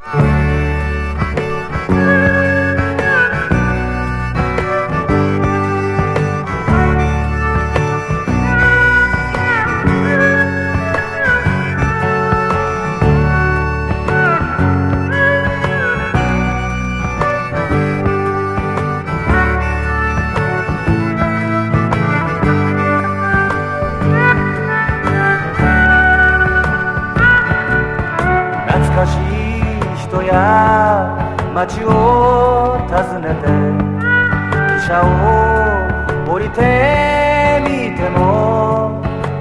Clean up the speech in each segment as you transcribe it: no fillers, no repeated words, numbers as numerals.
懐かしい人や街を訪ねて汽車を降りてみても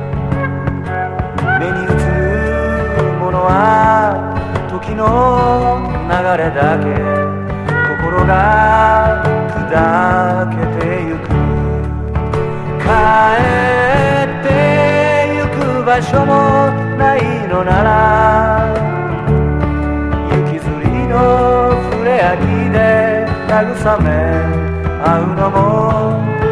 目に映るものは時の流れだけ心が砕けてゆく帰ってゆく場所もないのならふれあいで慰め合うのも